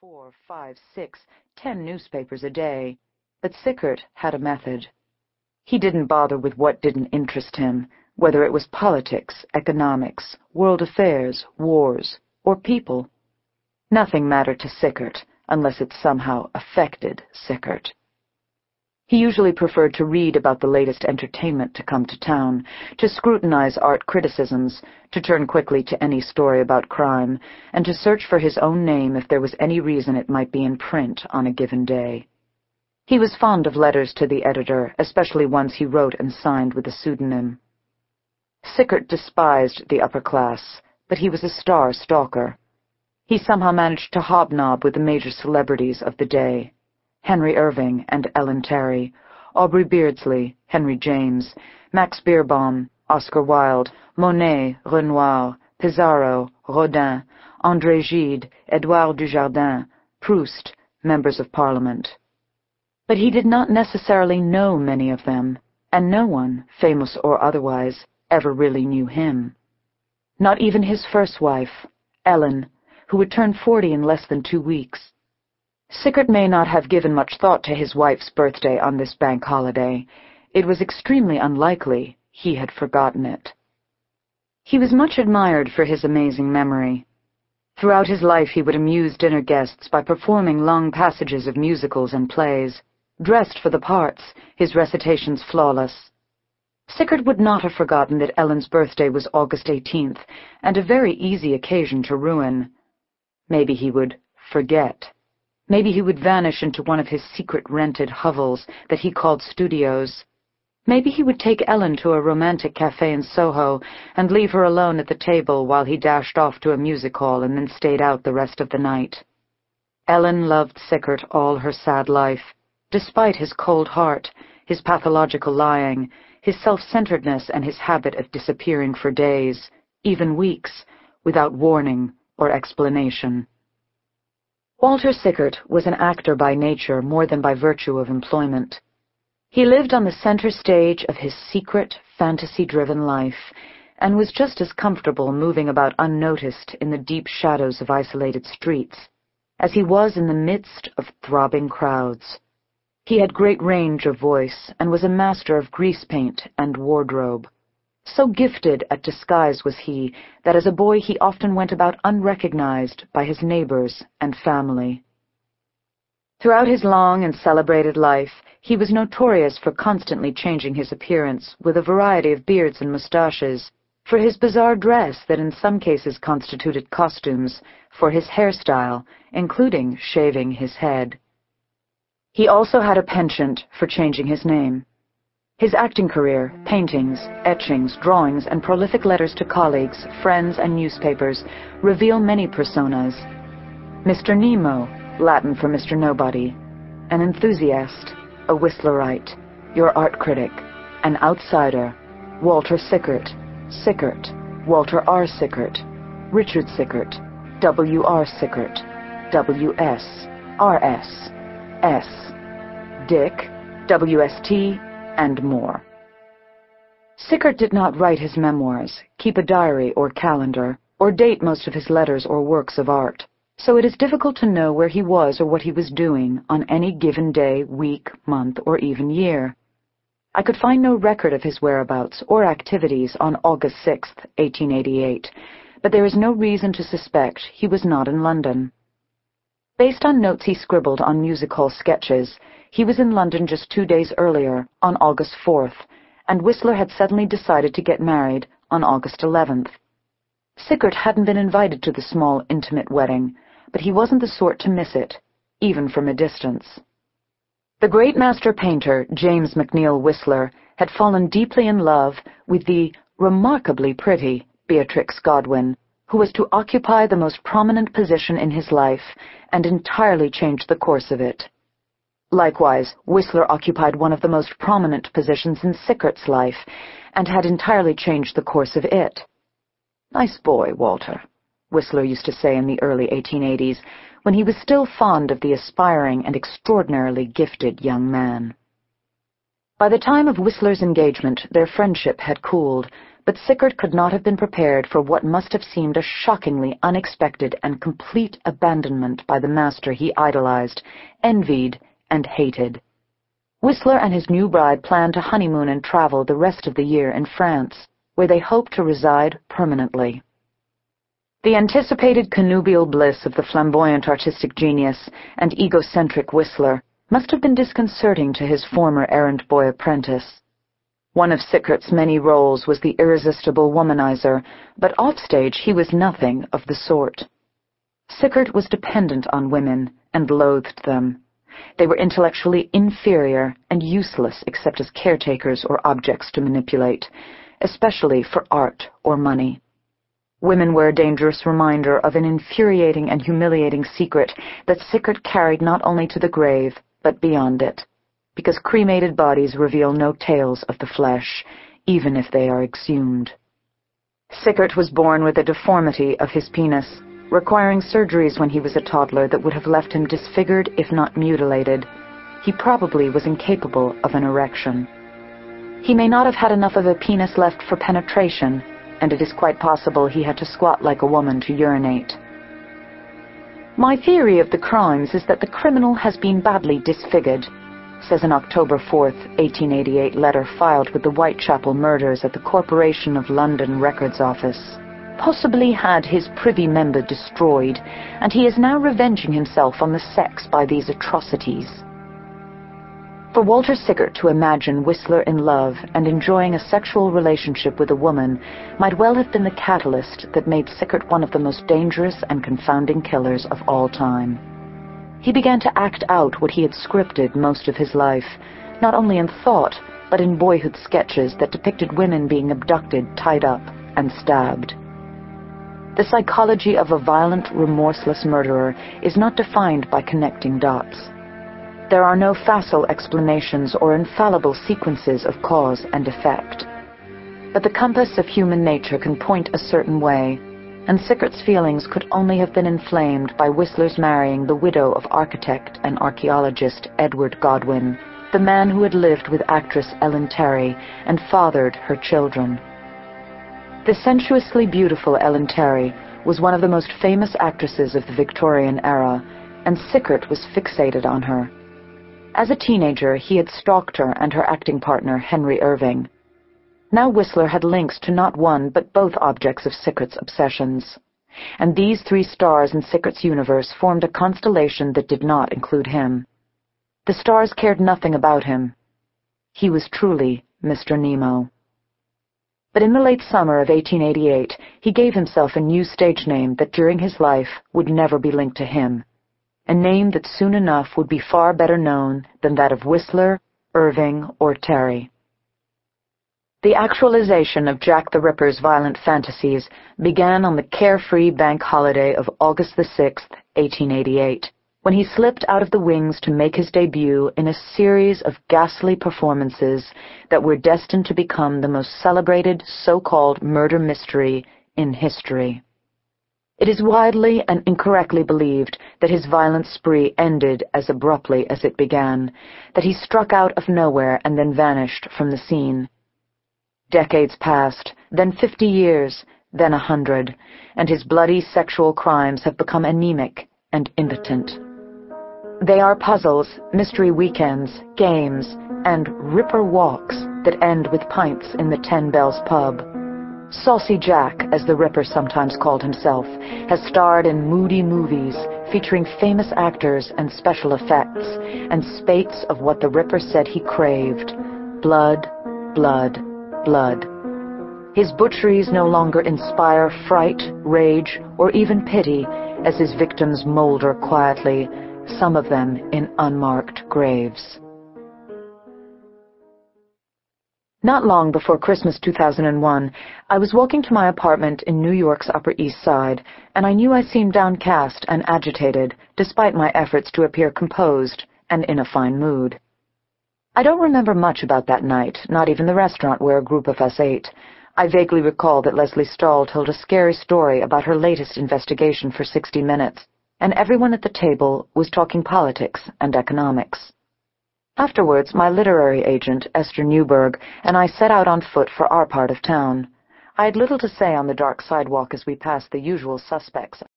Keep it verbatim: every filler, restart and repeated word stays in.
four, five, six, ten newspapers a day, but Sickert had a method. He didn't bother with what didn't interest him, whether it was politics, economics, world affairs, wars, or people. Nothing mattered to Sickert unless it somehow affected Sickert. He usually preferred to read about the latest entertainment to come to town, to scrutinize art criticisms, to turn quickly to any story about crime, and to search for his own name if there was any reason it might be in print on a given day. He was fond of letters to the editor, especially ones he wrote and signed with a pseudonym. Sickert despised the upper class, but he was a star stalker. He somehow managed to hobnob with the major celebrities of the day. Henry Irving and Ellen Terry, Aubrey Beardsley, Henry James, Max Beerbohm, Oscar Wilde, Monet, Renoir, Pissarro, Rodin, André Gide, Edouard Dujardin, Proust, members of Parliament. But he did not necessarily know many of them, and no one, famous or otherwise, ever really knew him. Not even his first wife, Ellen, who would turn forty in less than two weeks. Sickert may not have given much thought to his wife's birthday on this bank holiday. It was extremely unlikely he had forgotten it. He was much admired for his amazing memory. Throughout his life he would amuse dinner guests by performing long passages of musicals and plays. Dressed for the parts, his recitations flawless. Sickert would not have forgotten that Ellen's birthday was August eighteenth, and a very easy occasion to ruin. Maybe he would forget. Maybe he would vanish into one of his secret rented hovels that he called studios. Maybe he would take Ellen to a romantic cafe in Soho and leave her alone at the table while he dashed off to a music hall and then stayed out the rest of the night. Ellen loved Sickert all her sad life, despite his cold heart, his pathological lying, his self-centeredness, and his habit of disappearing for days, even weeks, without warning or explanation. Walter Sickert was an actor by nature more than by virtue of employment. He lived on the center stage of his secret, fantasy-driven life, and was just as comfortable moving about unnoticed in the deep shadows of isolated streets as he was in the midst of throbbing crowds. He had great range of voice and was a master of grease paint and wardrobe. So gifted at disguise was he that as a boy he often went about unrecognized by his neighbors and family. Throughout his long and celebrated life, he was notorious for constantly changing his appearance with a variety of beards and mustaches, for his bizarre dress that in some cases constituted costumes, for his hairstyle, including shaving his head. He also had a penchant for changing his name. His acting career, paintings, etchings, drawings, and prolific letters to colleagues, friends, and newspapers reveal many personas. Mister Nemo, Latin for Mister Nobody, an enthusiast, a Whistlerite, your art critic, an outsider, Walter Sickert, Sickert, Walter R. Sickert, Richard Sickert, W R. Sickert, W S, R S, S, Dick, W S T, and more. Sickert did not write his memoirs, keep a diary or calendar, or date most of his letters or works of art, so it is difficult to know where he was or what he was doing on any given day, week, month, or even year. I could find no record of his whereabouts or activities on August sixth, eighteen eighty-eight, but there is no reason to suspect he was not in London. Based on notes he scribbled on music hall sketches, he was in London just two days earlier, on August fourth, and Whistler had suddenly decided to get married on August eleventh. Sickert hadn't been invited to the small, intimate wedding, but he wasn't the sort to miss it, even from a distance. The great master painter, James McNeill Whistler, had fallen deeply in love with the remarkably pretty Beatrix Godwin, who was to occupy the most prominent position in his life and entirely change the course of it. Likewise, Whistler occupied one of the most prominent positions in Sickert's life, and had entirely changed the course of it. "Nice boy, Walter," Whistler used to say in the early eighteen eighties, when he was still fond of the aspiring and extraordinarily gifted young man. By the time of Whistler's engagement, their friendship had cooled, but Sickert could not have been prepared for what must have seemed a shockingly unexpected and complete abandonment by the master he idolized, envied, and hated. Whistler and his new bride planned to honeymoon and travel the rest of the year in France, where they hoped to reside permanently. The anticipated connubial bliss of the flamboyant artistic genius and egocentric Whistler must have been disconcerting to his former errand boy apprentice. One of Sickert's many roles was the irresistible womanizer, but offstage he was nothing of the sort. Sickert was dependent on women and loathed them. They were intellectually inferior and useless except as caretakers or objects to manipulate, especially for art or money. Women were a dangerous reminder of an infuriating and humiliating secret that Sickert carried not only to the grave, but beyond it, because cremated bodies reveal no tales of the flesh, even if they are exhumed. Sickert was born with a deformity of his penis, requiring surgeries when he was a toddler that would have left him disfigured if not mutilated. He probably was incapable of an erection. He may not have had enough of a penis left for penetration, and it is quite possible he had to squat like a woman to urinate. My theory of the crimes is that the criminal has been badly disfigured, says an October fourth, eighteen eighty-eight letter filed with the Whitechapel murders at the Corporation of London Records Office. Possibly had his privy member destroyed, and he is now revenging himself on the sex by these atrocities. For Walter Sickert to imagine Whistler in love and enjoying a sexual relationship with a woman might well have been the catalyst that made Sickert one of the most dangerous and confounding killers of all time. He began to act out what he had scripted most of his life, not only in thought, but in boyhood sketches that depicted women being abducted, tied up, and stabbed. The psychology of a violent, remorseless murderer is not defined by connecting dots. There are no facile explanations or infallible sequences of cause and effect. But the compass of human nature can point a certain way, and Sickert's feelings could only have been inflamed by Whistler's marrying the widow of architect and archaeologist Edward Godwin, the man who had lived with actress Ellen Terry and fathered her children. The sensuously beautiful Ellen Terry was one of the most famous actresses of the Victorian era, and Sickert was fixated on her. As a teenager, he had stalked her and her acting partner, Henry Irving. Now Whistler had links to not one but both objects of Sickert's obsessions, and these three stars in Sickert's universe formed a constellation that did not include him. The stars cared nothing about him. He was truly Mister Nemo. But in the late summer of eighteen eighty-eight, he gave himself a new stage name that during his life would never be linked to him, a name that soon enough would be far better known than that of Whistler, Irving, or Terry. The actualization of Jack the Ripper's violent fantasies began on the carefree bank holiday of August the sixth, eighteen eighty-eight, when he slipped out of the wings to make his debut in a series of ghastly performances that were destined to become the most celebrated so-called murder mystery in history. It is widely and incorrectly believed that his violent spree ended as abruptly as it began, that he struck out of nowhere and then vanished from the scene. Decades passed, then fifty years, then a hundred, and his bloody sexual crimes have become anemic and impotent. They are puzzles, mystery weekends, games, and Ripper walks that end with pints in the Ten Bells pub. Saucy Jack, as the Ripper sometimes called himself, has starred in moody movies featuring famous actors and special effects, and spates of what the Ripper said he craved: blood, blood, blood. His butcheries no longer inspire fright, rage, or even pity as his victims molder quietly, some of them in unmarked graves. Not long before Christmas two thousand one, I was walking to my apartment in New York's Upper East Side, and I knew I seemed downcast and agitated, despite my efforts to appear composed and in a fine mood. I don't remember much about that night, not even the restaurant where a group of us ate. I vaguely recall that Leslie Stahl told a scary story about her latest investigation for sixty minutes, and everyone at the table was talking politics and economics. Afterwards, my literary agent, Esther Newberg, and I set out on foot for our part of town. I had little to say on the dark sidewalk as we passed the usual suspects.